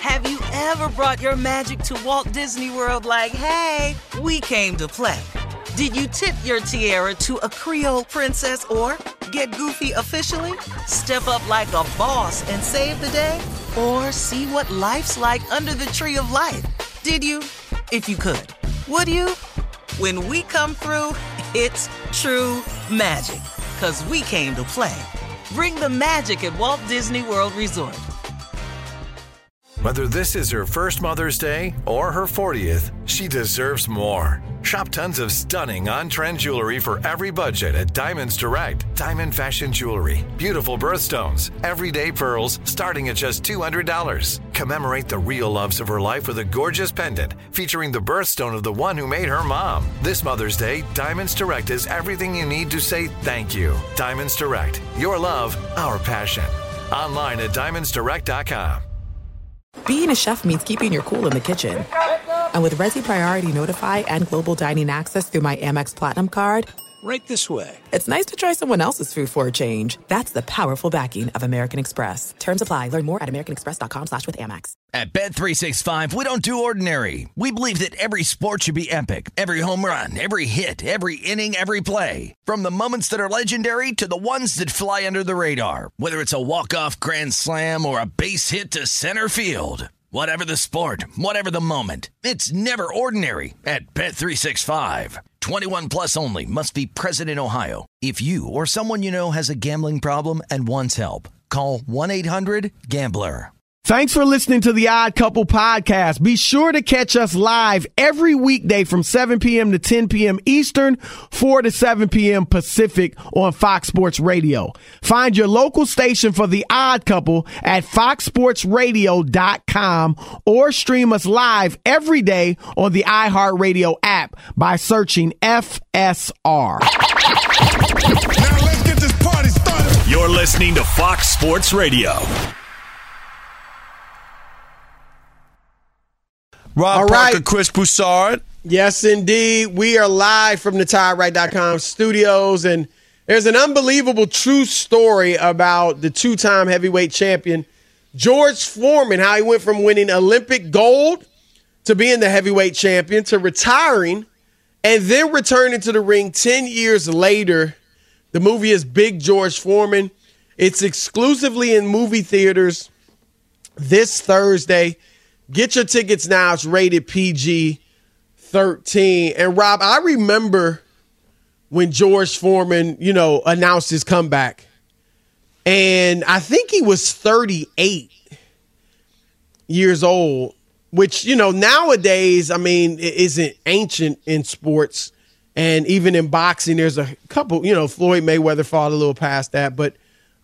Have you ever brought your magic to Walt Disney World like, hey, we came to play? Did you tip your tiara to a Creole princess or get goofy officially? Step up like a boss and save the day? Or see what life's like under the tree of life? Did you? If you could. Would you? When we come through, it's true magic. 'Cause we came to play. Bring the magic at Walt Disney World Resort. Whether this is her first Mother's Day or her 40th, she deserves more. Shop tons of stunning on-trend jewelry for every budget at Diamonds Direct. Diamond fashion jewelry, beautiful birthstones, everyday pearls starting at just $200. Commemorate the real loves of her life with a gorgeous pendant featuring the birthstone of the one who made her mom. This Mother's Day, Diamonds Direct is everything you need to say thank you. Diamonds Direct, your love, our passion. Online at diamondsdirect.com. Being a chef means keeping your cool in the kitchen. And with Resi Priority Notify and Global Dining Access through my Amex Platinum card, right this way. It's nice to try someone else's food for a change. That's the powerful backing of American Express. Terms apply. Learn more at americanexpress.com/withAmex. At Bet365, we don't do ordinary. We believe that every sport should be epic. Every home run, every hit, every inning, every play. From the moments that are legendary to the ones that fly under the radar. Whether it's a walk-off grand slam or a base hit to center field. Whatever the sport, whatever the moment, it's never ordinary at Bet365. 21 plus only. Must be present in Ohio. If you or someone you know has a gambling problem and wants help, call 1-800-GAMBLER. Thanks for listening to the Odd Couple podcast. Be sure to catch us live every weekday from 7 p.m. to 10 p.m. Eastern, 4 to 7 p.m. Pacific on Fox Sports Radio. Find your local station for the Odd Couple at foxsportsradio.com or stream us live every day on the iHeartRadio app by searching FSR. Now let's get this party started. You're listening to Fox Sports Radio. Rob Parker, Chris Broussard. Yes, indeed. We are live from the TireRight.com studios, and there's an unbelievable true story about the two-time heavyweight champion, George Foreman, how he went from winning Olympic gold to being the heavyweight champion to retiring and then returning to the ring 10 years later. The movie is Big George Foreman. It's exclusively in movie theaters this Thursday. Get your tickets now. It's rated PG-13. And, Rob, I remember when George Foreman, announced his comeback. And I think he was 38 years old, which, nowadays, it isn't ancient in sports. And even in boxing, there's a couple, Floyd Mayweather fought a little past that. But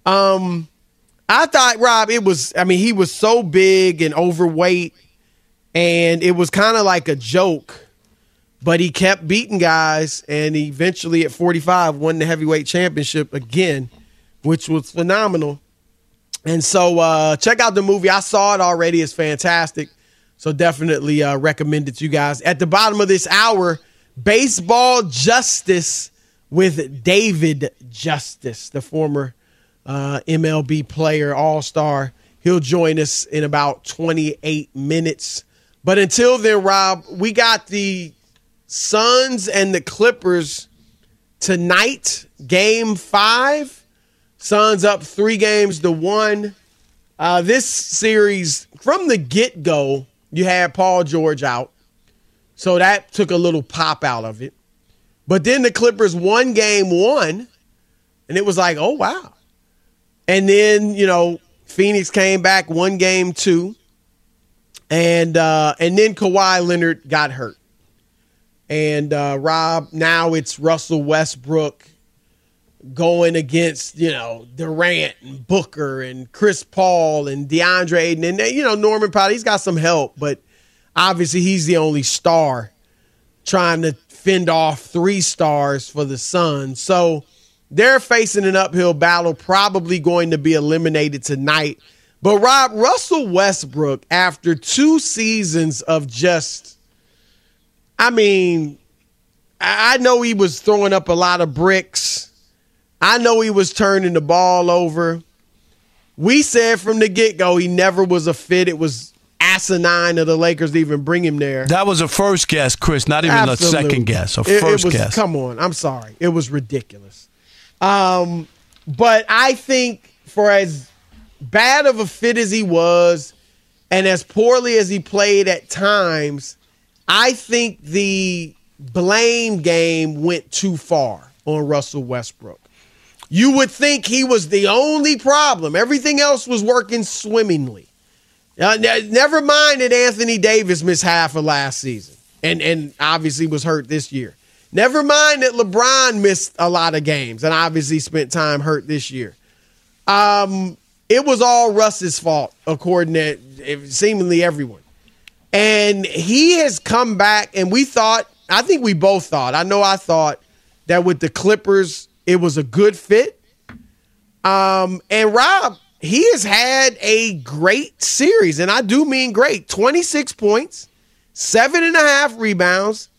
I thought, Rob, he was so big and overweight, and it was kind of like a joke, but he kept beating guys, and he eventually at 45 won the heavyweight championship again, which was phenomenal. And so check out the movie. I saw it already. It's fantastic. So definitely recommend it to you guys. At the bottom of this hour, Baseball Justice with David Justice, the former MLB player, all-star. He'll join us in about 28 minutes. But until then, Rob, we got the Suns and the Clippers tonight, Game 5. Suns up 3-1. This series, from the get-go, you had Paul George out. So that took a little pop out of it. But then the Clippers won Game 1, and it was like, oh, wow. And then, Phoenix came back, won Game 2. And then Kawhi Leonard got hurt. And, Rob, now it's Russell Westbrook going against, Durant and Booker and Chris Paul and DeAndre Ayton. And, Norman Powell, he's got some help, but obviously he's the only star trying to fend off 3 stars for the Suns. So they're facing an uphill battle, probably going to be eliminated tonight. But, Rob, Russell Westbrook, after 2 seasons of just, I know he was throwing up a lot of bricks. I know he was turning the ball over. We said from the get-go he never was a fit. It was asinine of the Lakers to even bring him there. That was a first guess, Chris, not even Absolutely. a second guess. First guess. Come on, I'm sorry. It was ridiculous. But I think for as bad of a fit as he was and as poorly as he played at times, I think the blame game went too far on Russell Westbrook. You would think he was the only problem. Everything else was working swimmingly. Never mind that Anthony Davis missed half of last season and obviously was hurt this year. Never mind that LeBron missed a lot of games and obviously spent time hurt this year. It was all Russ's fault, according to seemingly everyone. And he has come back, and I think we both thought, I know I thought that with the Clippers, it was a good fit. And Rob, he has had a great series, and I do mean great. 26 points, 7.5 rebounds,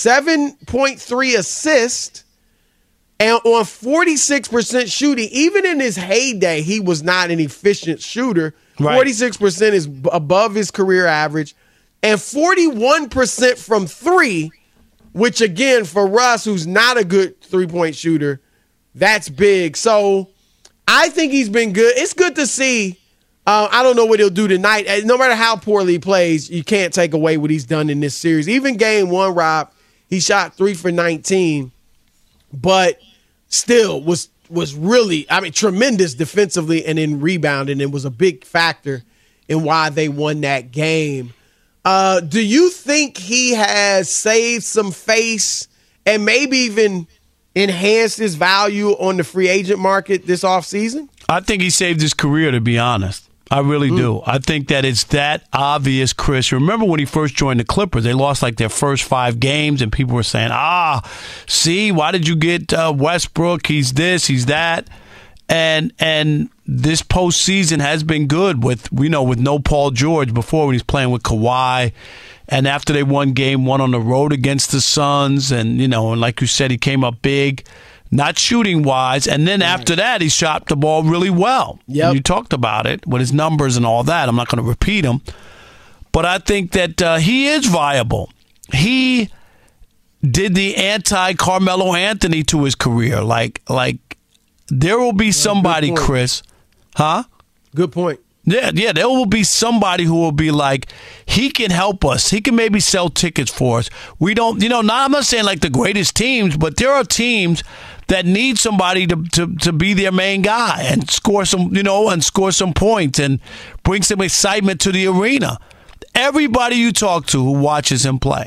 7.3 assists, and on 46% shooting. Even in his heyday, he was not an efficient shooter. Right. 46% is above his career average, and 41% from three, which again, for Russ, who's not a good three-point shooter, that's big. So I think he's been good. It's good to see. I don't know what he'll do tonight. No matter how poorly he plays, you can't take away what he's done in this series. Even game one, Rob, he shot 3 for 19, but still was really, tremendous defensively and in rebounding, and was a big factor in why they won that game. Do you think he has saved some face and maybe even enhanced his value on the free agent market this offseason? I think he saved his career, to be honest. I really do. I think that it's that obvious, Chris. Remember when he first joined the Clippers, they lost like their first 5 games, and people were saying, see, why did you get Westbrook? He's this, he's that. And this postseason has been good with no Paul George before when he's playing with Kawhi. And after they won game 1 on the road against the Suns, and like you said, he came up big, not shooting wise. And then after that, he shot the ball really well. Yep. And you talked about it with his numbers and all that. I'm not going to repeat them. But I think that he is viable. He did the anti-Carmelo Anthony to his career. Like there will be somebody, Chris. Huh? Good point. Yeah, there will be somebody who will be like, he can help us. He can maybe sell tickets for us. We don't, I'm not saying like the greatest teams, but there are teams that need somebody to be their main guy and score some, and score some points and bring some excitement to the arena. Everybody you talk to who watches him play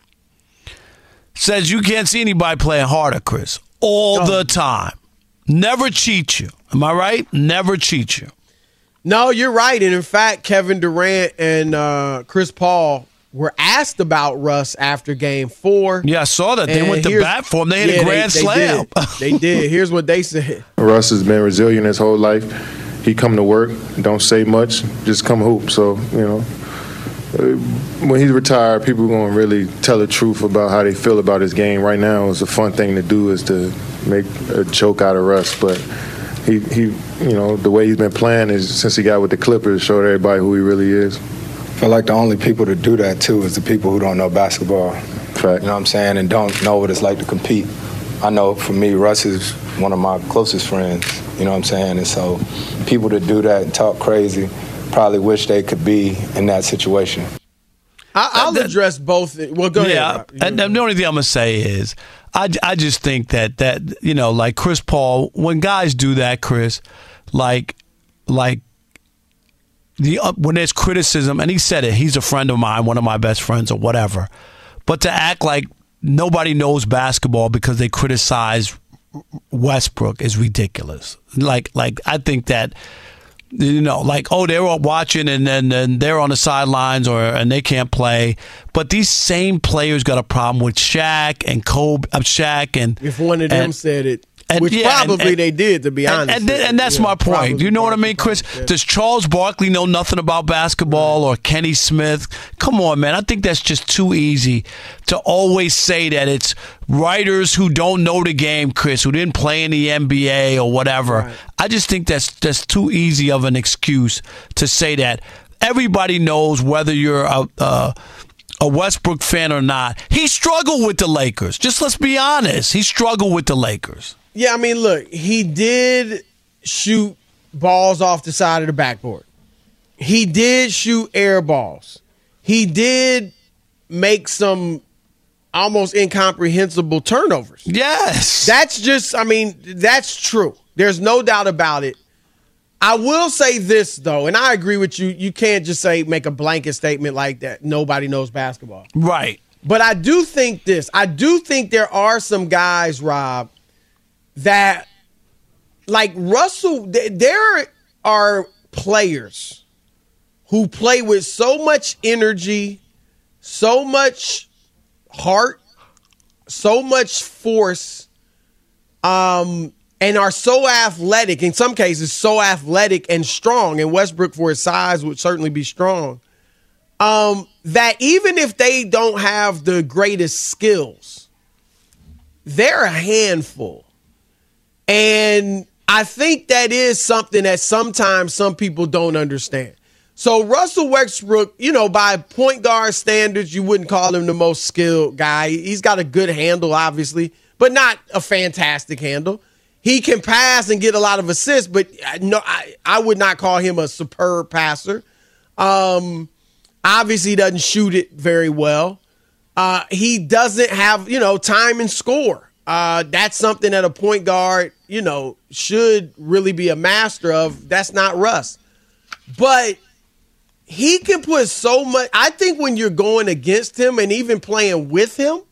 says you can't see anybody playing harder, Chris, all the time. Never cheat you. Am I right? Never cheat you. No, you're right. And in fact, Kevin Durant and Chris Paul were asked about Russ after game 4. Yeah, I saw that. They went to bat for him. They hit a grand slam. They did. Here's what they said. Russ has been resilient his whole life. He come to work, don't say much, just come hoop. So, when he's retired, people are going to really tell the truth about how they feel about his game. Right now, it's a fun thing to do is to make a joke out of Russ. But he the way he's been playing is since he got with the Clippers, showed everybody who he really is. I feel like the only people to do that, too, is the people who don't know basketball. Fact. You know what I'm saying? And don't know what it's like to compete. I know for me, Russ is one of my closest friends. You know what I'm saying? And so people that do that and talk crazy probably wish they could be in that situation. I'll address both. Well, go ahead. Yeah, and the only thing I'm going to say is I just think that like Chris Paul, when guys do that, Chris, like when there's criticism, and he said it, he's a friend of mine, one of my best friends or whatever, but to act like nobody knows basketball because they criticize Westbrook is ridiculous. Like I think that, they're all watching and they're on the sidelines and they can't play. But these same players got a problem with Shaq and Kobe. If one of them said it. Which probably they did, to be honest. And that's my point. You know what I mean, Chris? Does Charles Barkley know nothing about basketball or Kenny Smith? Come on, man. I think that's just too easy to always say that it's writers who don't know the game, Chris, who didn't play in the NBA or whatever. Right. I just think that's too easy of an excuse to say that. everybody knows whether you're a Westbrook fan or not. He struggled with the Lakers. Just let's be honest. He struggled with the Lakers. Yeah, I mean, look, he did shoot balls off the side of the backboard. He did shoot air balls. He did make some almost incomprehensible turnovers. Yes. That's true. There's no doubt about it. I will say this, though, and I agree with you. You can't just make a blanket statement like that. Nobody knows basketball. Right. But I do think this. I do think there are some guys, Rob, that, like Russell, there are players who play with so much energy, so much heart, so much force, and are so athletic, in some cases, so athletic and strong, and Westbrook for his size would certainly be strong, that even if they don't have the greatest skills, they're a handful. And I think that is something that sometimes some people don't understand. So Russell Westbrook, by point guard standards, you wouldn't call him the most skilled guy. He's got a good handle, obviously, but not a fantastic handle. He can pass and get a lot of assists, but no, I would not call him a superb passer. Obviously, he doesn't shoot it very well. He doesn't have, time and score. That's something that a point guard, should really be a master of. That's not Russ. But he can put so much. I think when you're going against him and even playing with him,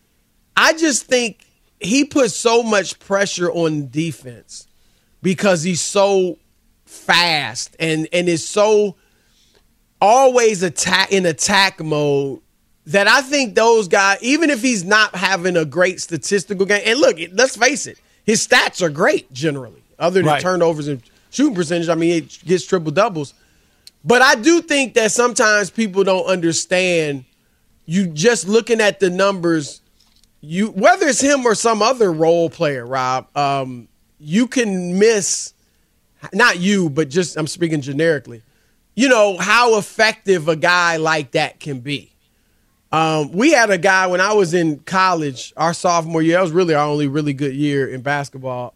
I just think he puts so much pressure on defense because he's so fast and is so always in attack mode that I think those guys, even if he's not having a great statistical game, and look, let's face it, his stats are great generally, other than turnovers and shooting percentage. I mean, he gets triple doubles. But I do think that sometimes people don't understand, you just looking at the numbers, whether it's him or some other role player, Rob, you can miss, not you, but just I'm speaking generically, how effective a guy like that can be. We had a guy when I was in college, our sophomore year. That was really our only really good year in basketball,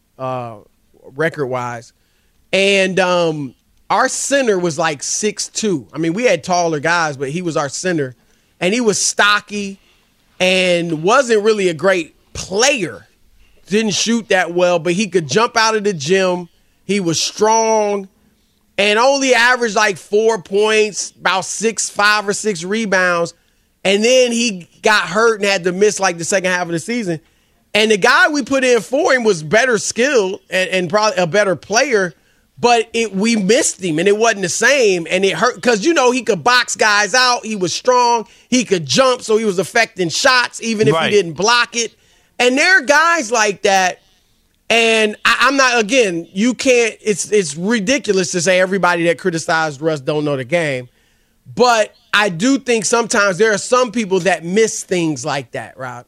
record-wise. And our center was like 6'2". I mean, we had taller guys, but he was our center. And he was stocky and wasn't really a great player. Didn't shoot that well, but he could jump out of the gym. He was strong and only averaged like 4 points, about 5 or 6 rebounds. And then he got hurt and had to miss like the second half of the season. And the guy we put in for him was better skilled and probably a better player, but we missed him and it wasn't the same. And it hurt because, he could box guys out. He was strong. He could jump, so he was affecting shots even if he didn't block it. And there are guys like that. And I'm not, again, you can't, it's ridiculous to say everybody that criticized Russ don't know the game. But I do think sometimes there are some people that miss things like that, Rob.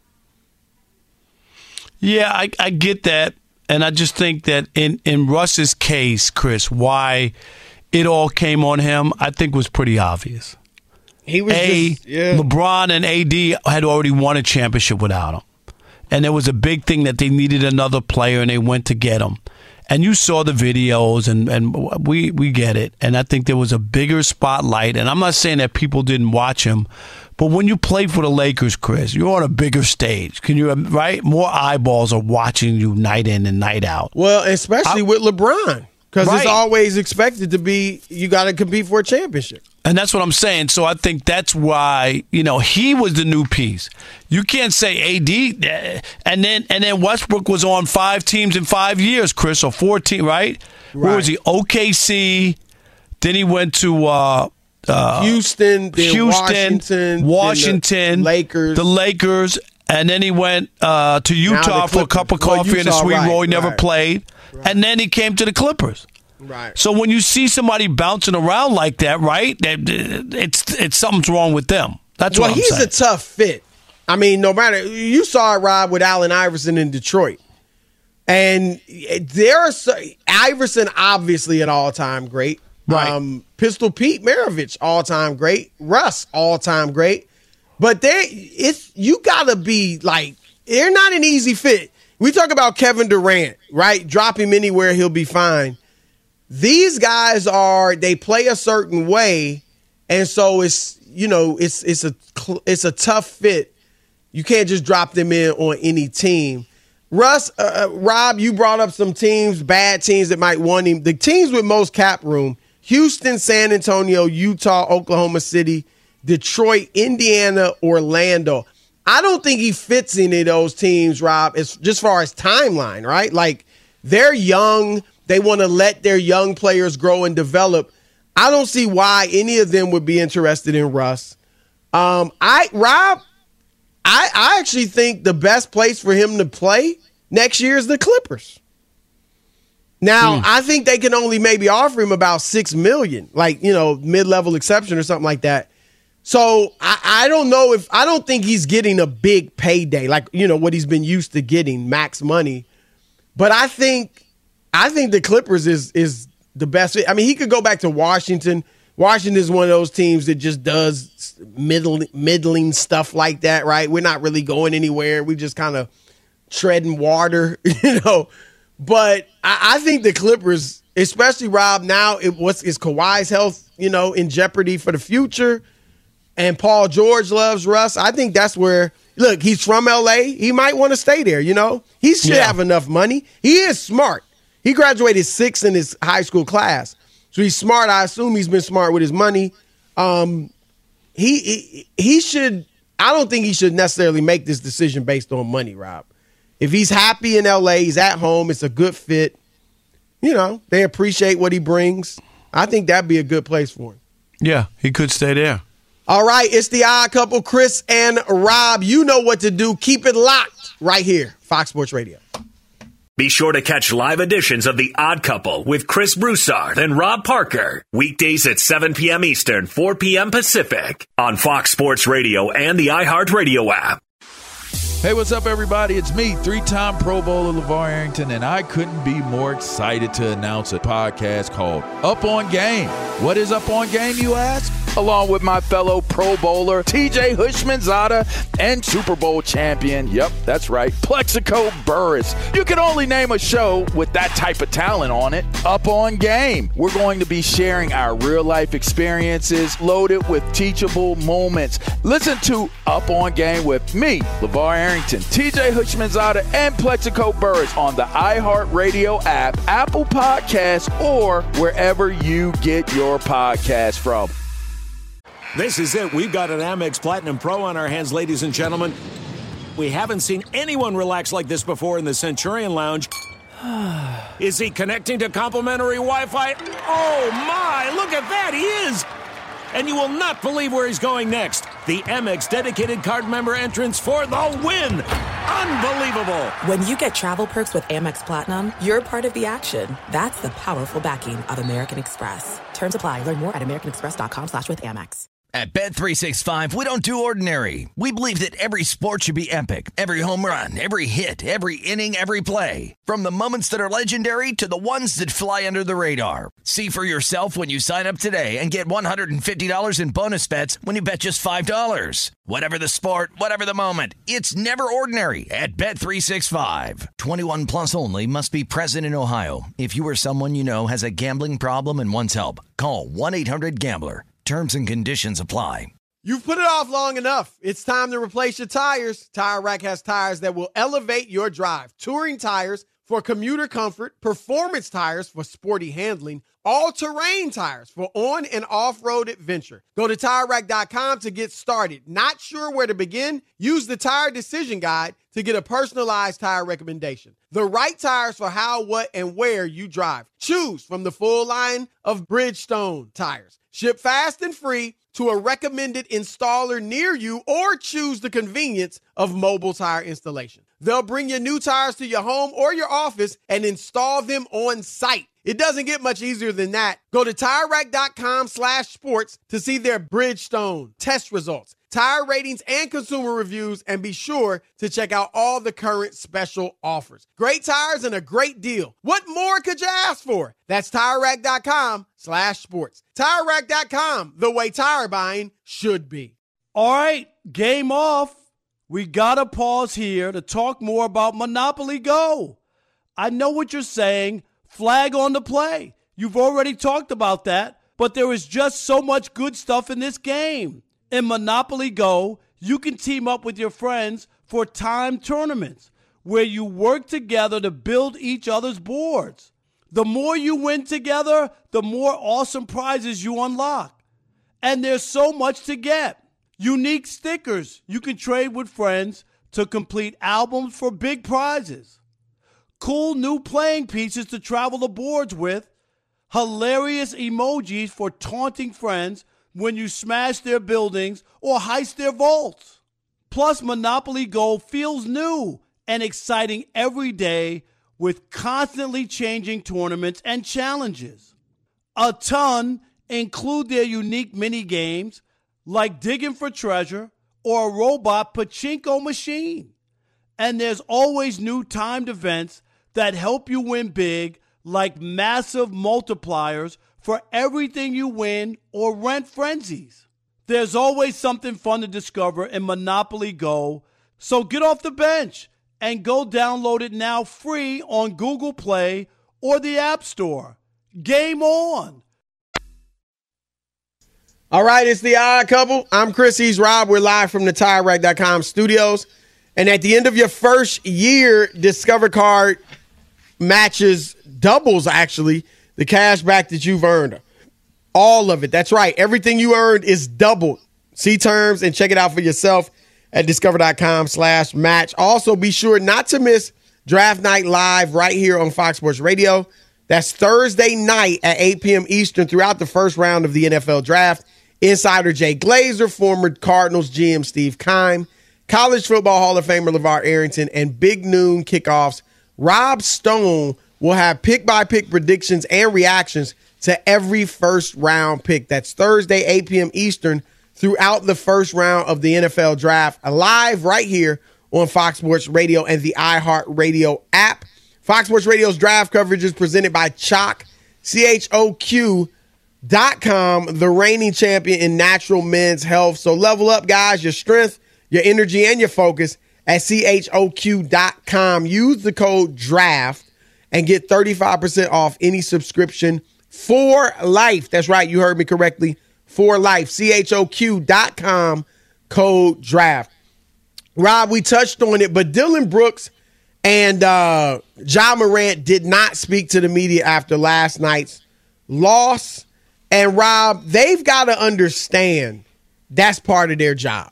Yeah, I get that. And I just think that in Russ's case, Chris, why it all came on him, I think was pretty obvious. He was LeBron and AD had already won a championship without him. And there was a big thing that they needed another player, and they went to get him. And you saw the videos, and we get it. And I think there was a bigger spotlight. And I'm not saying that people didn't watch him, but when you play for the Lakers, Chris, you're on a bigger stage. Right? More eyeballs are watching you night in and night out. Well, especially with LeBron, because it's always expected to be, you got to compete for a championship. And that's what I'm saying. So I think that's why, he was the new piece. You can't say AD, and then Westbrook was on 5 teams in 5 years, Chris, or 14, right? Where was he? OKC. Then he went to Houston, Washington, the Lakers, and then he went to Utah for a cup of coffee and a sweet roll. He never played. Right. And then he came to the Clippers. Right. So when you see somebody bouncing around like that, right, it's something's wrong with them. That's what I'm saying. Well, he's a tough fit. I mean, no matter, you saw it, Rob, with Allen Iverson in Detroit. And Iverson, obviously an all-time great. Right. Pistol Pete Maravich, all-time great. Russ, all-time great. But you got to be like, they're not an easy fit. We talk about Kevin Durant, right? Drop him anywhere, he'll be fine. These guys they play a certain way, and so it's a tough fit. You can't just drop them in on any team. Russ, Rob, you brought up some teams, bad teams that might want him. The teams with most cap room: Houston, San Antonio, Utah, Oklahoma City, Detroit, Indiana, Orlando. I don't think he fits any of those teams, Rob, as just far as timeline, right? Like, they're young. They want to let their young players grow and develop. I don't see why any of them would be interested in Russ. Rob, I actually think the best place for him to play next year is the Clippers. Now, I think they can only maybe offer him about $6 million, like, mid-level exception or something like that. So I don't think he's getting a big payday, like, what he's been used to getting, max money. But I think the Clippers is the best. I mean, he could go back to Washington. Washington is one of those teams that just does middling stuff like that, right? We're not really going anywhere. We just kind of treading water, But I think the Clippers, especially, Rob, now is Kawhi's health, in jeopardy for the future, and Paul George loves Russ. I think that's where, look, he's from L.A. He might want to stay there, He should have enough money. He is smart. He graduated 6th in his high school class. So he's smart. I assume he's been smart with his money. He should – I don't think he should necessarily make this decision based on money, Rob. If he's happy in L.A., he's at home, it's a good fit, they appreciate what he brings. I think that'd be a good place for him. Yeah, he could stay there. All right, it's the Odd Couple, Chris and Rob. You know what to do. Keep it locked right here, Fox Sports Radio. Be sure to catch live editions of The Odd Couple with Chris Broussard and Rob Parker. Weekdays at 7 p.m. Eastern, 4 p.m. Pacific on Fox Sports Radio and the iHeartRadio app. Hey, what's up, everybody? It's me, 3-time Pro Bowler LeVar Arrington, and I couldn't be more excited to announce a podcast called Up On Game. What is Up On Game, you ask? Along with my fellow Pro Bowler, TJ Houshmandzadeh, and Super Bowl champion, yep, that's right, Plexico Burress. You can only name a show with that type of talent on it. Up On Game. We're going to be sharing our real-life experiences loaded with teachable moments. Listen to Up On Game with me, LeVar Arrington, TJ Houshmandzadeh, and Plexico Burress on the iHeartRadio app, Apple Podcasts, or wherever you get your podcasts from. This is it. We've got an Amex Platinum Pro on our hands, ladies and gentlemen. We haven't seen anyone relax like this before in the Centurion Lounge. Is he connecting to complimentary Wi-Fi? Oh, my. Look at that. He is. And you will not believe where he's going next. The Amex dedicated card member entrance for the win. Unbelievable. When you get travel perks with Amex Platinum, you're part of the action. That's the powerful backing of American Express. Terms apply. Learn more at americanexpress.com/withAmex. At Bet365, we don't do ordinary. We believe that every sport should be epic. Every home run, every hit, every inning, every play. From the moments that are legendary to the ones that fly under the radar. See for yourself when you sign up today and get $150 in bonus bets when you bet just $5. Whatever the sport, whatever the moment, it's never ordinary at Bet365. 21 plus only. Must be present in Ohio. If you or someone you know has a gambling problem and wants help, call 1-800-GAMBLER. Terms and conditions apply. You've put it off long enough. It's time to replace your tires. Tire Rack has tires that will elevate your drive. Touring tires for commuter comfort, performance tires for sporty handling, all-terrain tires for on- and off-road adventure. Go to TireRack.com to get started. Not sure where to begin? Use the Tire Decision Guide to get a personalized tire recommendation. The right tires for how, what, and where you drive. Choose from the full line of Bridgestone tires. Ship fast and free to a recommended installer near you or choose the convenience of mobile tire installation. They'll bring your new tires to your home or your office and install them on site. It doesn't get much easier than that. Go to TireRack.com/sports to see their Bridgestone test results, tire ratings, and consumer reviews, and be sure to check out all the current special offers. Great tires and a great deal. What more could you ask for? That's TireRack.com/sports. TireRack.com, the way tire buying should be. All right, game off. We got to pause here to talk more about Monopoly Go. I know what you're saying. Flag on the play. You've already talked about that, but there is just so much good stuff in this game. In Monopoly Go, you can team up with your friends for timed tournaments where you work together to build each other's boards. The more you win together, the more awesome prizes you unlock. And there's so much to get. Unique stickers you can trade with friends to complete albums for big prizes. Cool new playing pieces to travel the boards with. Hilarious emojis for taunting friends when you smash their buildings or heist their vaults. Plus, Monopoly Go feels new and exciting every day with constantly changing tournaments and challenges. A ton include their unique mini games like digging for treasure or a robot pachinko machine. And there's always new timed events that help you win big, like massive multipliers for everything you win or rent frenzies. There's always something fun to discover in Monopoly Go, so get off the bench and go download it now free on Google Play or the App Store. Game on! All right, it's the Odd Couple. I'm Chris, he's Rob. We're live from the TireRack.com studios. And at the end of your first year, Discover Card matches, doubles actually, the cash back that you've earned. All of it. That's right. Everything you earned is doubled. See terms and check it out for yourself at discover.com/match. Also, be sure not to miss Draft Night Live right here on Fox Sports Radio. That's Thursday night at 8 p.m. Eastern throughout the first round of the NFL Draft. Insider Jay Glazer, former Cardinals GM Steve Keim, College Football Hall of Famer LeVar Arrington, and Big Noon Kickoffs. Rob Stone will have pick-by-pick predictions and reactions to every first-round pick. That's Thursday, 8 p.m. Eastern, throughout the first round of the NFL Draft, live right here on Fox Sports Radio and the iHeartRadio app. Fox Sports Radio's draft coverage is presented by Choq, CHOQ.com, the reigning champion in natural men's health. So level up, guys, your strength, your energy, and your focus at CHOQ.com. Use the code DRAFT and get 35% off any subscription for life. That's right, you heard me correctly, for life. CHOQ.com, code DRAFT. Rob, we touched on it, but Dillon Brooks and Ja Morant did not speak to the media after last night's loss. And Rob, they've got to understand that's part of their job.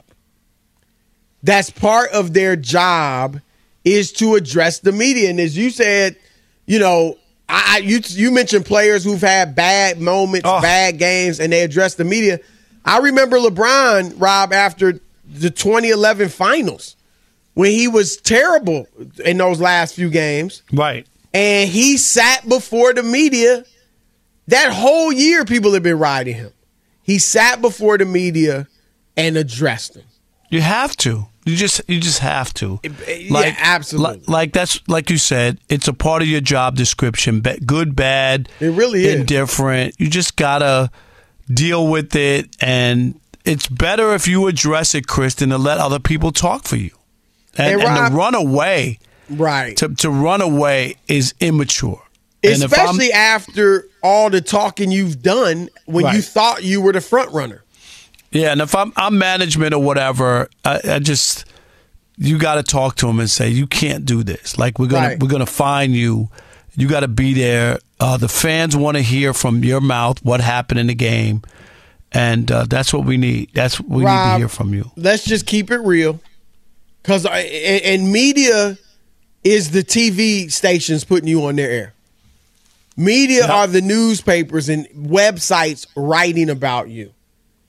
That's part of their job is to address the media. And as you said, you know, you mentioned players who've had bad moments, bad games, and they address the media. I remember LeBron, Rob, after the 2011 finals when he was terrible in those last few games. Right. And he sat before the media. That whole year, people have been riding him. He sat before the media and addressed them. You have to. You just have to. Yeah, absolutely. Like that's like you said. It's a part of your job description. Good, bad. It really is indifferent. You just gotta deal with it, and it's better if you address it, Chris, than to let other people talk for you. And to run away, right? To run away is immature. Especially after all the talking you've done when you thought you were the front runner. Yeah, and if I'm management or whatever, I just you got to talk to them and say you can't do this. Like we're gonna fine you. You got to be there. The fans want to hear from your mouth what happened in the game, and that's what we need. That's what we need to hear from you. Let's just keep it real, because and media is the TV stations putting you on their air. Media are the newspapers and websites writing about you.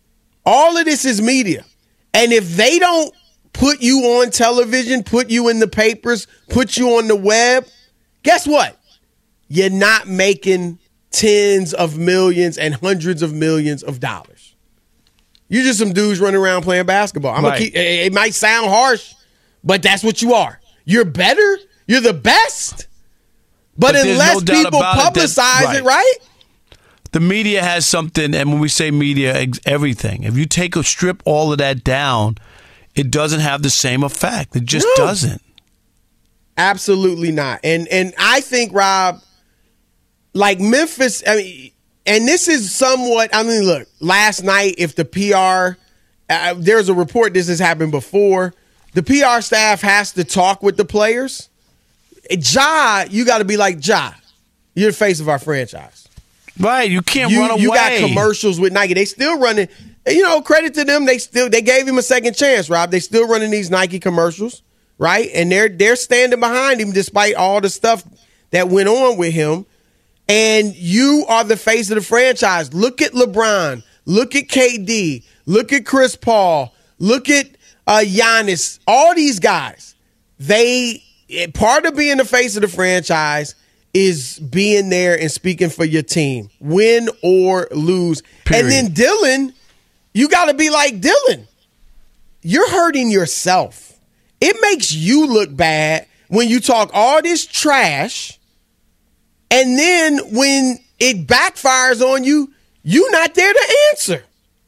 All of this is media. And if they don't put you on television, put you in the papers, put you on the web, guess what? You're not making tens of millions and hundreds of millions of dollars. You're just some dudes running around playing basketball. It might sound harsh, but that's what you are. You're better. You're the best. But unless people publicize it, right? The media has something, and when we say media, everything. If you strip all of that down, it doesn't have the same effect. It just doesn't. Absolutely not. And I think, Rob, like Memphis, and this is somewhat, look, last night, if the PR, there's a report this has happened before, the PR staff has to talk with the players. Ja, you got to be like, Ja, you're the face of our franchise. Right, you can't run away. You got commercials with Nike. They still running, credit to them, they gave him a second chance, Rob. They still running these Nike commercials, right? And they're standing behind him despite all the stuff that went on with him. And you are the face of the franchise. Look at LeBron. Look at KD. Look at Chris Paul. Look at Giannis. All these guys. Part of being the face of the franchise is being there and speaking for your team, win or lose. Period. And then Dylan, you got to be like Dylan. You're hurting yourself. It makes you look bad when you talk all this trash, and then when it backfires on you, you're not there to answer.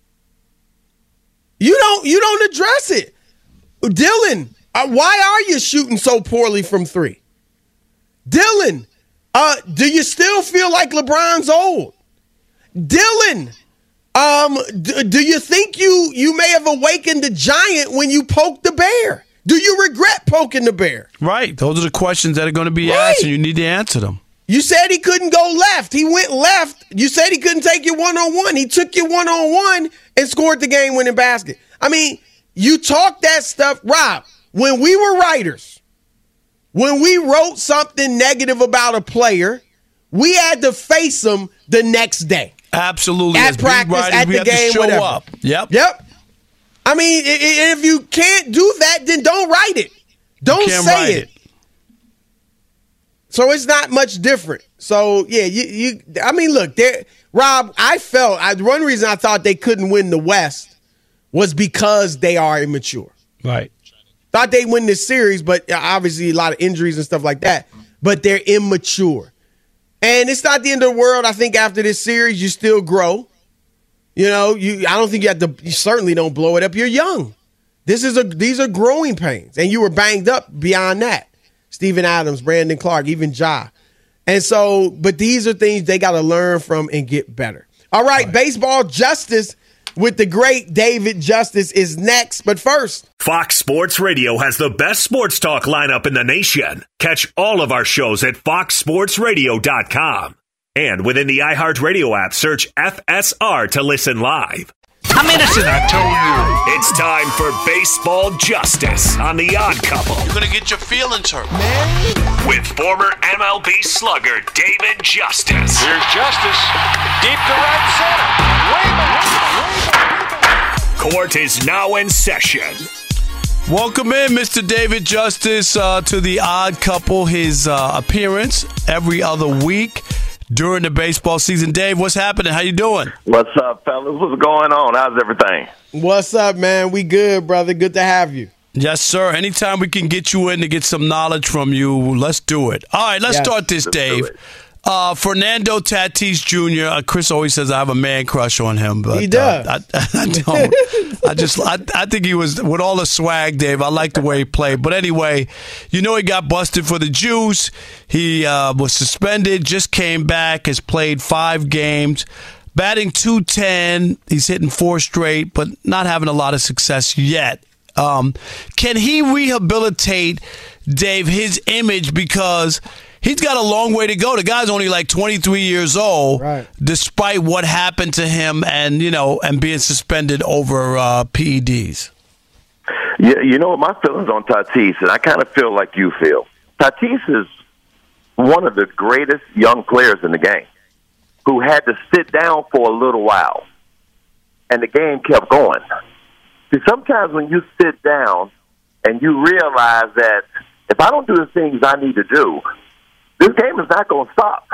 You don't address it. Dylan, why are you shooting so poorly from three? Dylan, do you still feel like LeBron's old? Dylan, do you think you may have awakened the giant when you poked the bear? Do you regret poking the bear? Right. Those are the questions that are going to be asked, and you need to answer them. You said he couldn't go left. He went left. You said he couldn't take you one-on-one. He took you one-on-one and scored the game-winning basket. You talk that stuff. Rob, when we were writers, when we wrote something negative about a player, we had to face them the next day. Absolutely. At practice, at the game, whatever. Up. Yep. If you can't do that, then don't write it. Don't say it. So it's not much different. So, yeah, look, Rob, one reason I thought they couldn't win the West was because they are immature. Right. Thought they'd win this series, but obviously a lot of injuries and stuff like that. But they're immature. And it's not the end of the world. I think after this series, you still grow. I don't think you certainly don't blow it up. You're young. These are growing pains. And you were banged up beyond that. Steven Adams, Brandon Clark, even Ja. And so, but these are things they got to learn from and get better. All right, Baseball Justice with the great David Justice is next. But first, Fox Sports Radio has the best sports talk lineup in the nation. Catch all of our shows at foxsportsradio.com. And within the iHeartRadio app, search FSR to listen live. I'm innocent, I told you. It's time for Baseball Justice on The Odd Couple. You're going to get your feelings hurt. With former MLB slugger David Justice. Here's Justice. Deep to right center. Court is now in session. Welcome in, Mr. David Justice, to The Odd Couple. His appearance every other week during the baseball season. Dave, what's happening? How you doing? What's up, fellas? What's going on? How's everything? What's up, man? We good, brother. Good to have you. Yes, sir. Anytime we can get you in to get some knowledge from you, let's do it. All right, let's start this, Dave. Fernando Tatis Jr., Chris always says I have a man crush on him, but he does. I don't. I think he was, with all the swag, Dave, I like the way he played. But anyway, he got busted for the juice. He was suspended, just came back, has played 5 games, batting .210. He's hitting 4 straight, but not having a lot of success yet. Can he rehabilitate, Dave, his image? Because he's got a long way to go. The guy's only like 23 years old, right, despite what happened to him and, and being suspended over PEDs. Yeah, my feelings on Tatis, and I kind of feel like you feel. Tatis is one of the greatest young players in the game who had to sit down for a little while and the game kept going. See, sometimes when you sit down and you realize that if I don't do the things I need to do, this game is not going to stop.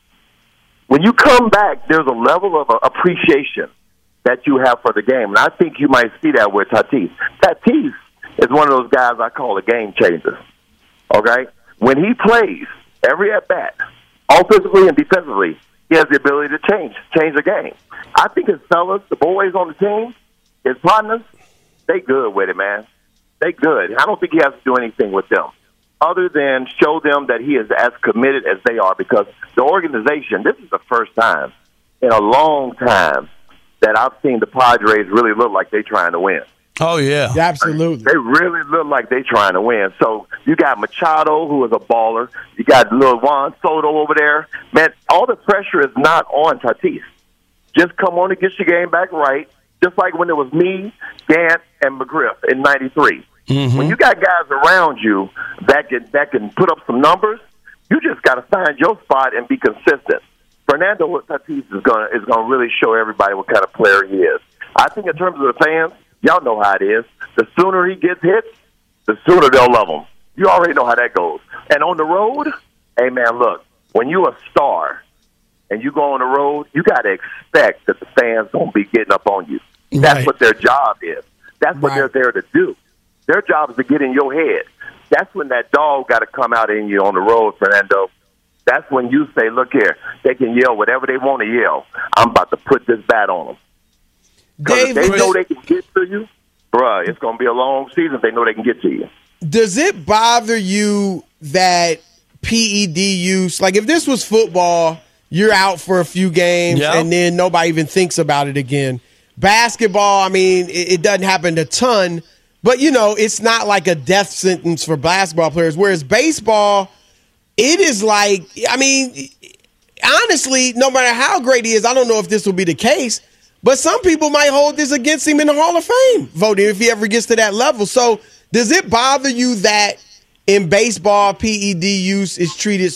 When you come back, there's a level of appreciation that you have for the game, and I think you might see that with Tatis. Tatis is one of those guys I call a game changer, okay? When he plays, every at-bat, offensively and defensively, he has the ability to change the game. I think his fellas, the boys on the team, his partners, they good with it, man. They good. I don't think he has to do anything with them other than show them that he is as committed as they are, because the organization, this is the first time in a long time that I've seen the Padres really look like they're trying to win. Oh, yeah. Absolutely. They really look like they're trying to win. So you got Machado, who is a baller. You got little Juan Soto over there. Man, all the pressure is not on Tatis. Just come on and get your game back right, just like when it was me, Gant, and McGriff in '93. Mm-hmm. When you got guys around you that can put up some numbers, you just got to find your spot and be consistent. Fernando Tatis is gonna really show everybody what kind of player he is. I think in terms of the fans, y'all know how it is. The sooner he gets hit, the sooner they'll love him. You already know how that goes. And on the road, hey, man, look, when you a star and you go on the road, you got to expect that the fans don't be getting up on you. That's what their job is. That's what they're there to do. Their job is to get in your head. That's when that dog got to come out in you on the road, Fernando. That's when you say, look here, they can yell whatever they want to yell. I'm about to put this bat on them. Because if they know they can get to you, bruh, it's going to be a long season if they know they can get to you. Does it bother you that PED use, like if this was football, you're out for a few games and then nobody even thinks about it again. Basketball, I mean, it doesn't happen a ton, but, you know, it's not like a death sentence for basketball players, whereas baseball, it is like, I mean, honestly, no matter how great he is, I don't know if this will be the case, but some people might hold this against him in the Hall of Fame voting if he ever gets to that level. So does it bother you that in baseball, PED use is treated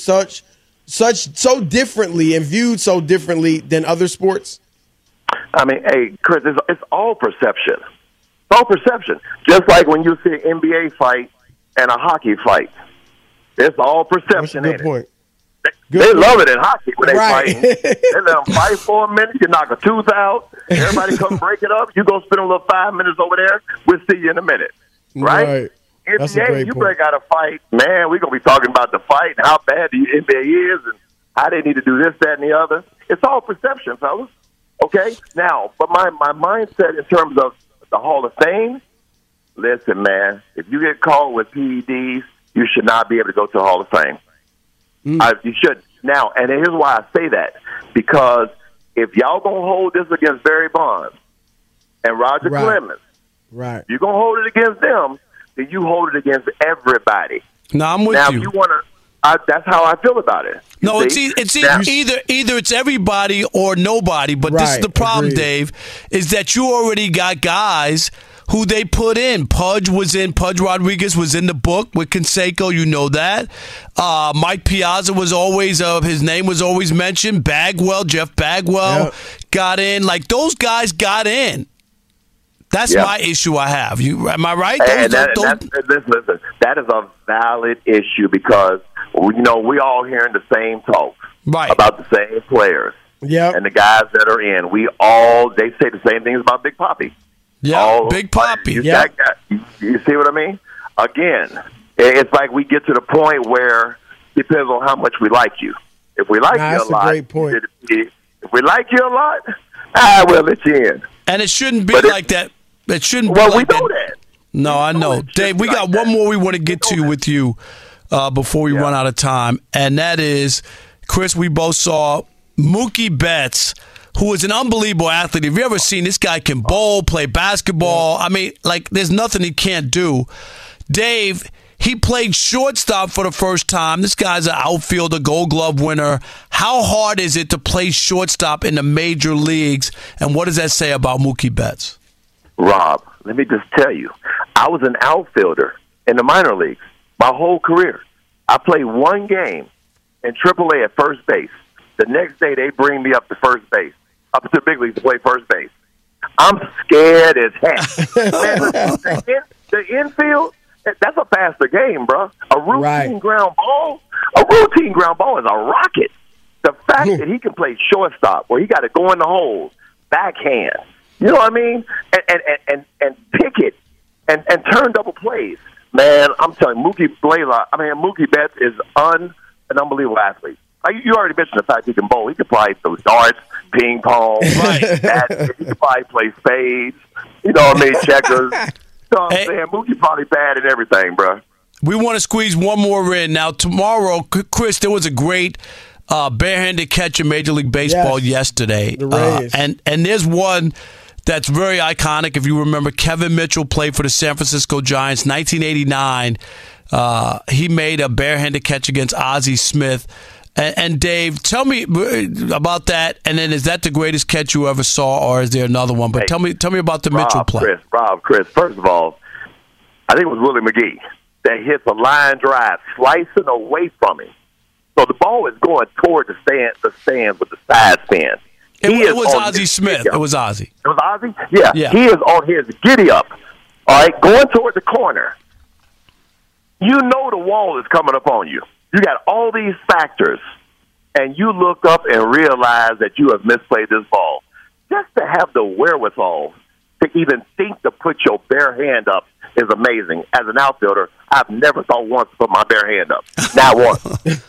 so differently and viewed so differently than other sports? I mean, hey, Chris, it's all perception. It's all perception. Just like when you see an NBA fight and a hockey fight. It's all perception, ain't it? They love it in hockey when they fight. They let them fight for a minute. You knock a tooth out. Everybody come break it up. You go spend a little 5 minutes over there. We'll see you in a minute. Right? NBA, you break out a fight. Man, we're going to be talking about the fight and how bad the NBA is and how they need to do this, that, and the other. It's all perception, fellas. Okay? Now, but my mindset in terms of the Hall of Fame, listen, man, if you get caught with PEDs, you should not be able to go to the Hall of Fame. You should. Now, and here's why I say that. Because if y'all going to hold this against Barry Bonds and Roger Clemens, if you're going to hold it against them, then you hold it against everybody. No, I'm with you. Now, if you. you want to, that's how I feel about it. No, it's either it's everybody or nobody. But this is the problem, Dave, is that you already got guys who they put in. Pudge Rodriguez was in the book with Canseco, you know that. Mike Piazza was always, his name was always mentioned. Jeff Bagwell got in. Like, those guys got in. That's my issue I have. Am I right? Listen, that is a valid issue because, you know, we all hearing the same talk about the same players. And the guys that are in. They say the same things about Big Papi. Big Papi. You see what I mean? Again, it's like we get to the point where it depends on how much we like you. If we like you a lot, that's a great point. If we like you a lot, we'll let you in. And it shouldn't be like that. It shouldn't be like that. We know that. No, I know. Dave, we got one more we want to get to with you before we run out of time, and that is, Chris, we both saw Mookie Betts, who is an unbelievable athlete. Have you ever seen this guy can bowl, play basketball? I mean, like, there's nothing he can't do. Dave, he played shortstop for the first time. This guy's an outfielder, Gold Glove winner. How hard is it to play shortstop in the major leagues, and what does that say about Mookie Betts? Rob, let me just tell you, I was an outfielder in the minor leagues my whole career. I played one game in AAA at first base. The next day, they bring me up to first base, up to the big leagues to play first base. I'm scared as heck. Man, the infield, that's a faster game, bro. A routine ground ball is a rocket. The fact that he can play shortstop, where he got to go in the hole, backhand, you know what I mean, and pick it and turn double plays. Man, I'm telling you, Mookie Betts is an unbelievable athlete. You already mentioned the fact he can bowl. He can play those darts, ping pong. Right. He can probably play spades. You know what I mean? Checkers. You know what I'm saying? Mookie probably bad at everything, bro. We want to squeeze one more in. Now, tomorrow, Chris, there was a great barehanded catch in Major League Baseball yesterday. The Rays. And there's one that's very iconic. If you remember, Kevin Mitchell played for the San Francisco Giants, 1989. He made a barehanded catch against Ozzie Smith. And Dave, tell me about that. And then, is that the greatest catch you ever saw, or is there another one? But tell me about the Mitchell play. Chris. First of all, I think it was Willie McGee that hits a line drive, slicing away from him. So the ball is going toward the stands with the side stand. It was Ozzie Smith. It was Ozzie. It was Ozzie? Yeah. He is on his giddy up. All right, going toward the corner. You know the wall is coming up on you. You got all these factors, and you look up and realize that you have misplayed this ball. Just to have the wherewithal to even think to put your bare hand up is amazing. As an outfielder, I've never thought once to put my bare hand up. Not once.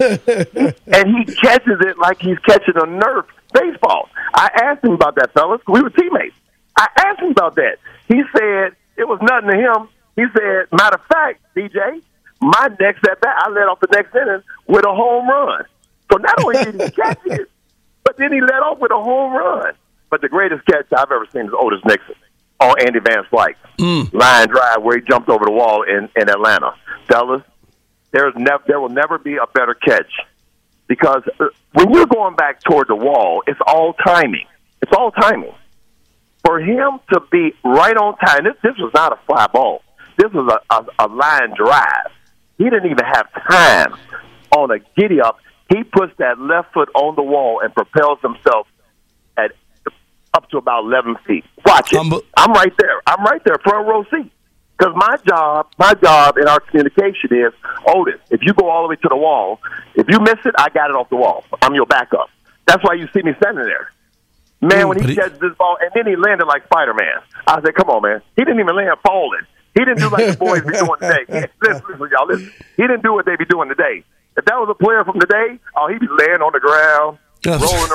And he catches it like he's catching a Nerf baseball. I asked him about that, fellas. We were teammates. I asked him about that. He said it was nothing to him. He said, matter of fact, DJ, my next at bat, I led off the next inning with a home run. So not only did he catch it, but then he led off with a home run. But the greatest catch I've ever seen is Otis Nixon on Andy Van Slyke. Line drive where he jumped over the wall in Atlanta. Fellas, there will never be a better catch. Because when you're going back toward the wall, it's all timing. It's all timing. For him to be right on time, this was not a fly ball. This was a line drive. He didn't even have time on a giddy-up. He puts that left foot on the wall and propels himself at up to about 11 feet. Watch it. I'm right there. Front row seat. Because my job in our communication is, Otis, if you go all the way to the wall, if you miss it, I got it off the wall. I'm your backup. That's why you see me standing there. Man, when he catches this ball, and then he landed like Spider-Man. I said, come on, man. He didn't even land falling. He didn't do like the boys be doing today. Listen, y'all, listen. He didn't do what they be doing today. If that was a player from today, he'd be laying on the ground, rolling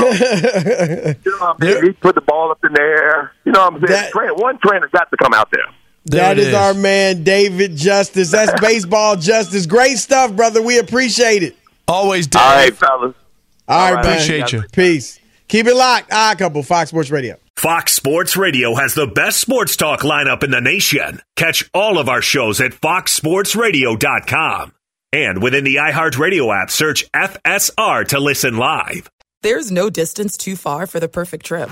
around. You know what I'm saying? He put the ball up in the air. You know what I'm saying? One trainer got to come out there. That is our man, David Justice. That's Baseball Justice. Great stuff, brother. We appreciate it. Always, Dave. All right, fellas. All right, man. Appreciate you. Peace. Keep it locked. Couple Fox Sports Radio. Fox Sports Radio has the best sports talk lineup in the nation. Catch all of our shows at foxsportsradio.com. And within the iHeartRadio app, search FSR to listen live. There's no distance too far for the perfect trip.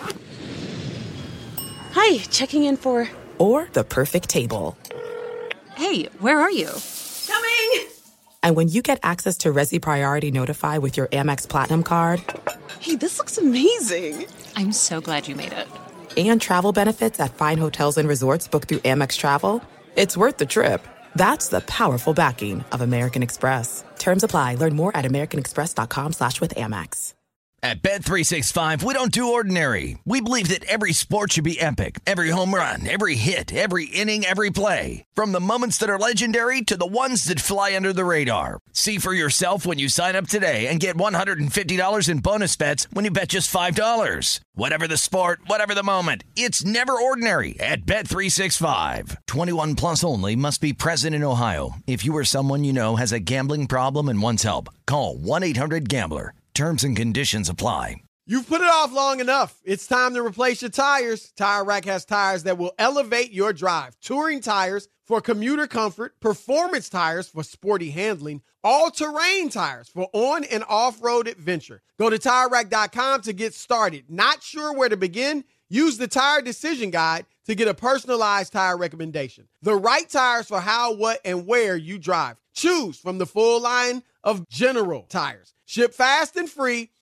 Hi, checking in for... Or the perfect table. Hey, where are you? Coming! And when you get access to Resi Priority Notify with your Amex Platinum card... Hey, this looks amazing. I'm so glad you made it. And travel benefits at fine hotels and resorts booked through Amex Travel, it's worth the trip. That's the powerful backing of American Express. Terms apply. Learn more at americanexpress.com/withAmex. At Bet365, we don't do ordinary. We believe that every sport should be epic. Every home run, every hit, every inning, every play. From the moments that are legendary to the ones that fly under the radar. See for yourself when you sign up today and get $150 in bonus bets when you bet just $5. Whatever the sport, whatever the moment, it's never ordinary at Bet365. 21 plus only. Must be present in Ohio. If you or someone you know has a gambling problem and wants help, call 1-800-GAMBLER. Terms and conditions apply. You've put it off long enough. It's time to replace your tires. Tire Rack has tires that will elevate your drive. Touring tires for commuter comfort, performance tires for sporty handling, all-terrain tires for on- and off-road adventure. Go to TireRack.com to get started. Not sure where to begin? Use the Tire Decision Guide to get a personalized tire recommendation. The right tires for how, what, and where you drive. Choose from the full line of General tires. Ship fast and free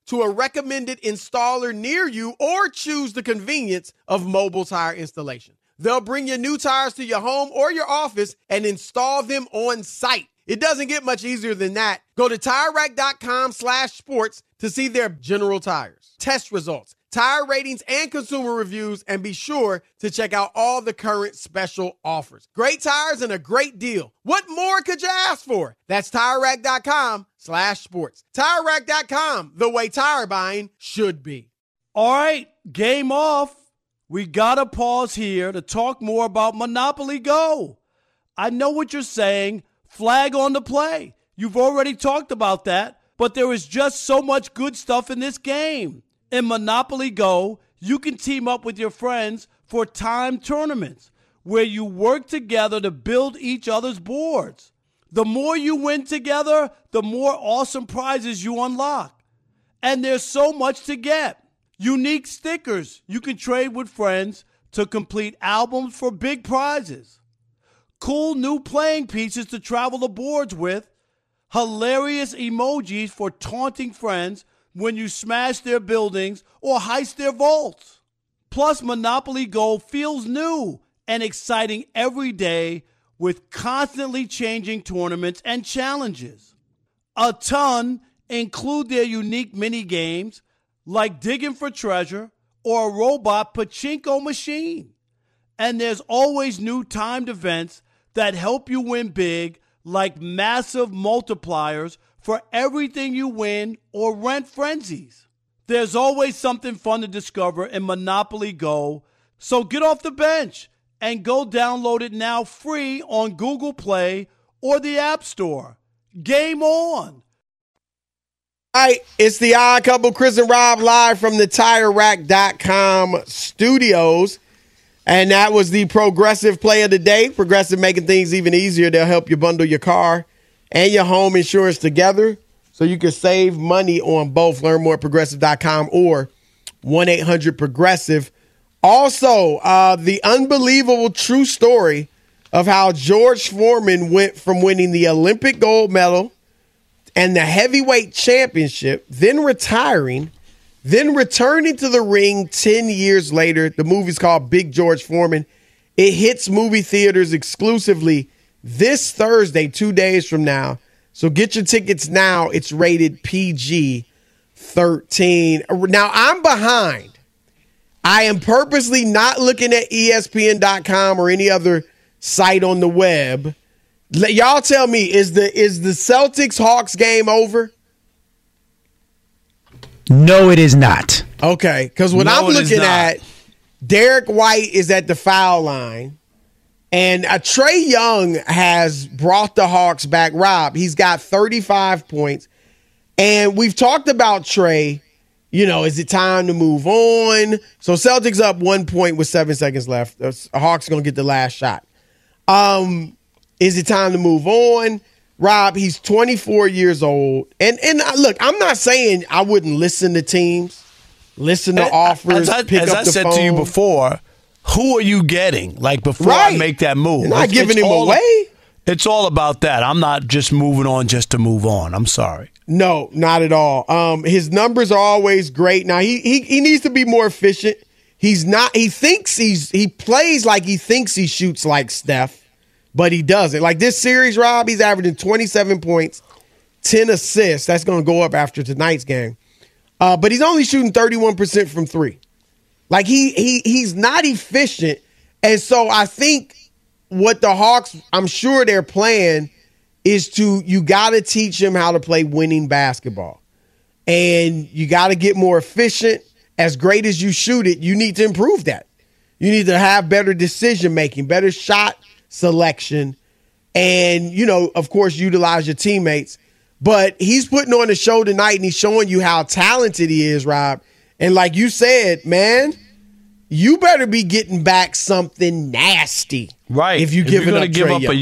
to a recommended installer near you or choose the convenience of mobile tire installation. They'll bring your new tires to your home or your office and install them on site. It doesn't get much easier than that. Go to TireRack.com/sports to see their general tires, test results, tire ratings, and consumer reviews, and be sure to check out all the current special offers. Great tires and a great deal. What more could you ask for? That's TireRack.com/sports. TireRack.com, the way tire buying should be. All right, game off. We got to pause here to talk more about Monopoly Go. I know what you're saying. Flag on the play. You've already talked about that, but there is just so much good stuff in this game. In Monopoly Go, you can team up with your friends for timed tournaments where you work together to build each other's boards. The more you win together, the more awesome prizes you unlock. And there's so much to get. Unique stickers you can trade with friends to complete albums for big prizes. Cool new playing pieces to travel the boards with. Hilarious emojis for taunting friends when you smash their buildings or heist their vaults. Plus, Monopoly Go feels new and exciting every day with constantly changing tournaments and challenges. A ton include their unique mini games like digging for treasure or a robot pachinko machine. And there's always new timed events that help you win big, like massive multipliers for everything you win or rent frenzies. There's always something fun to discover in Monopoly Go, so get off the bench and go download it now free on Google Play or the App Store. Game on! All right, it's the Odd Couple, Chris and Rob, live from the TireRack.com studios. And that was the Progressive play of the day. Progressive making things even easier. They'll help you bundle your car and your home insurance together so you can save money on both. Learn more at Progressive.com or 1-800-PROGRESSIVE. Also, the unbelievable true story of how George Foreman went from winning the Olympic gold medal and the heavyweight championship, then retiring, then returning to the ring 10 years later. The movie's called Big George Foreman. It hits movie theaters exclusively this Thursday, 2 days from now. So get your tickets now. It's rated PG-13. Now, I'm behind. I am purposely not looking at ESPN.com or any other site on the web. Y'all tell me, is the Celtics-Hawks game over? No, it is not. Okay, because what I'm looking at, Derek White is at the foul line, and Trae Young has brought the Hawks back. Rob, he's got 35 points, and we've talked about Trae. You know, is it time to move on? So Celtics up 1 point with 7 seconds left. The Hawks going to get the last shot. Is it time to move on? Rob, he's 24 years old. And look, I'm not saying I wouldn't listen to teams, listen to offers, pick up the phone. As I said to you before, who are you getting? Like, before I make that move. You're not giving him away. It's all about that. I'm not just moving on just to move on. I'm sorry. No, not at all. His numbers are always great. Now, he needs to be more efficient. He's not. He plays like he thinks he shoots like Steph. But he doesn't. Like this series, Rob, he's averaging 27 points, 10 assists. That's going to go up after tonight's game. But he's only shooting 31% from three. Like he's not efficient. And so I think what the Hawks, I'm sure their plan is you got to teach him how to play winning basketball. And you got to get more efficient. As great as you shoot it, you need to improve that. You need to have better decision making, better shot selection, and, you know, of course, utilize your teammates. But he's putting on a show tonight, and he's showing you how talented he is, Rob. And like you said, man, you better be getting back something nasty. Right. If you're going to give up a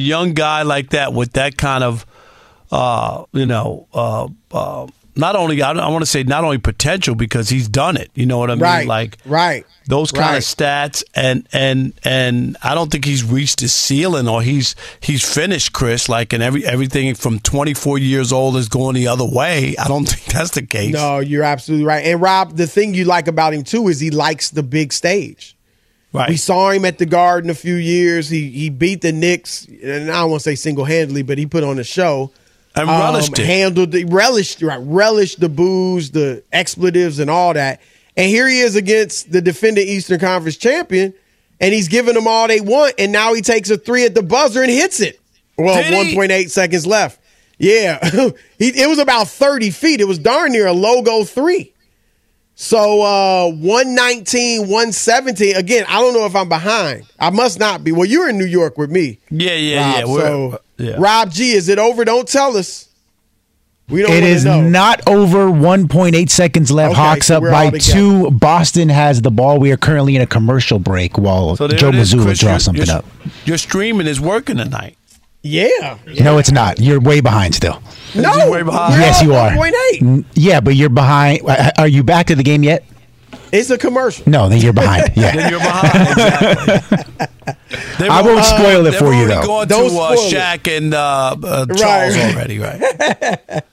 not only potential because he's done it. You know what I mean? Right. Like those kind of stats, and I don't think he's reached his ceiling or he's finished, Chris. Like, and everything from 24 years old is going the other way. I don't think that's the case. No, you're absolutely right. And Rob, the thing you like about him too is he likes the big stage. Right. We saw him at the Garden a few years. He beat the Knicks, and I don't want to say single-handedly, but he put on a show. And relished it. Relished the booze, the expletives, and all that. And here he is against the defending Eastern Conference champion, and he's giving them all they want, and now he takes a three at the buzzer and hits it. Well, 1.8 seconds left. Yeah. It was about 30 feet. It was darn near a logo three. So 119, 117. Again, I don't know if I'm behind. I must not be. Well, you're in New York with me. Yeah. Rob, Rob G, is it over? Don't tell us. We don't. It is not over. 1.8 seconds left. Okay, Hawks so up we're by all 2. Boston has the ball. We are currently in a commercial break while Joe Mazzulla draws something up. Your streaming is working tonight. Yeah. No, it's not. You're way behind still. No. Way behind. Yes, you are. 1.8. Yeah, but you're behind. Are you back to the game yet? It's a commercial. No, then you're behind. Yeah. Then you're behind. Exactly. I won't spoil it for you, though. Going Don't to spoil it. Shaq and Charles already, right?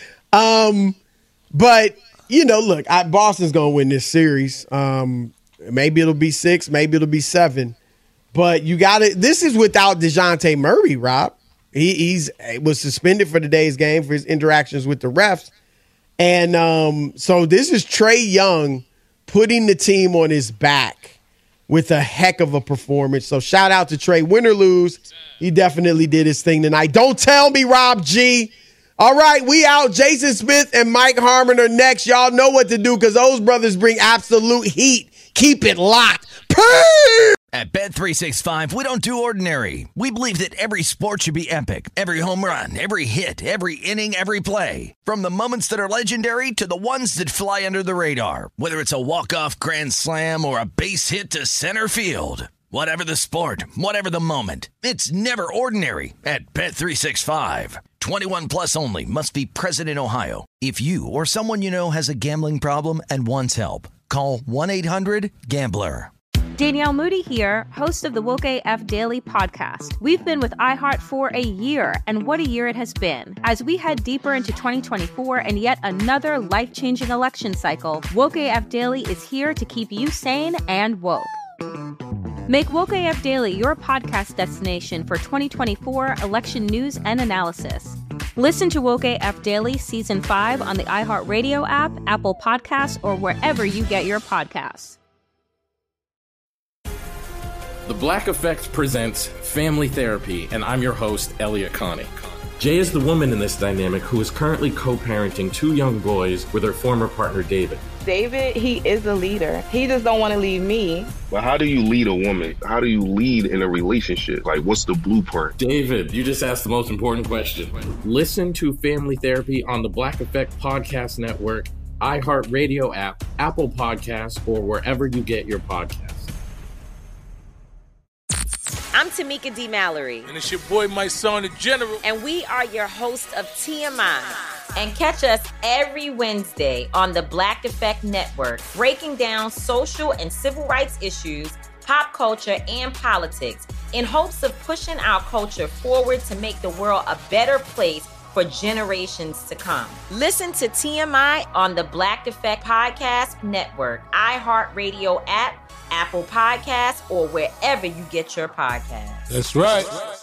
But, look, Boston's going to win this series. Maybe it'll be 6, maybe it'll be 7. But you got to – this is without DeJounte Murray, Rob. He was suspended for today's game for his interactions with the refs. And so this is Trae Young putting the team on his back with a heck of a performance. So shout out to Trae. Win or lose, he definitely did his thing tonight. Don't tell me, Rob G. All right, we out. Jason Smith and Mike Harmon are next. Y'all know what to do because those brothers bring absolute heat. Keep it locked. At Bet365, we don't do ordinary. We believe that every sport should be epic. Every home run, every hit, every inning, every play. From the moments that are legendary to the ones that fly under the radar. Whether it's a walk-off grand slam or a base hit to center field. Whatever the sport, whatever the moment. It's never ordinary at Bet365. 21 plus only. Must be present in Ohio. If you or someone you know has a gambling problem and wants help, call 1-800-GAMBLER. Danielle Moody here, host of the Woke AF Daily podcast. We've been with iHeart for a year, and what a year it has been. As we head deeper into 2024 and yet another life-changing election cycle, Woke AF Daily is here to keep you sane and woke. Make Woke AF Daily your podcast destination for 2024 election news and analysis. Listen to Woke AF Daily Season 5 on the iHeartRadio app, Apple Podcasts, or wherever you get your podcasts. The Black Effect presents Family Therapy, and I'm your host, Elliot Connie. Jay is the woman in this dynamic who is currently co-parenting 2 young boys with her former partner, David. David, he is a leader. He just don't want to leave me. But how do you lead a woman? How do you lead in a relationship? Like, what's the blueprint? David, you just asked the most important question. Listen to Family Therapy on the Black Effect Podcast Network, iHeartRadio app, Apple Podcasts, or wherever you get your podcasts. I'm Tamika D. Mallory. And it's your boy, my son, the General. And we are your hosts of TMI. And catch us every Wednesday on the Black Effect Network, breaking down social and civil rights issues, pop culture, and politics in hopes of pushing our culture forward to make the world a better place for generations to come. Listen to TMI on the Black Effect Podcast Network, iHeartRadio app, Apple Podcasts, or wherever you get your podcasts. That's right.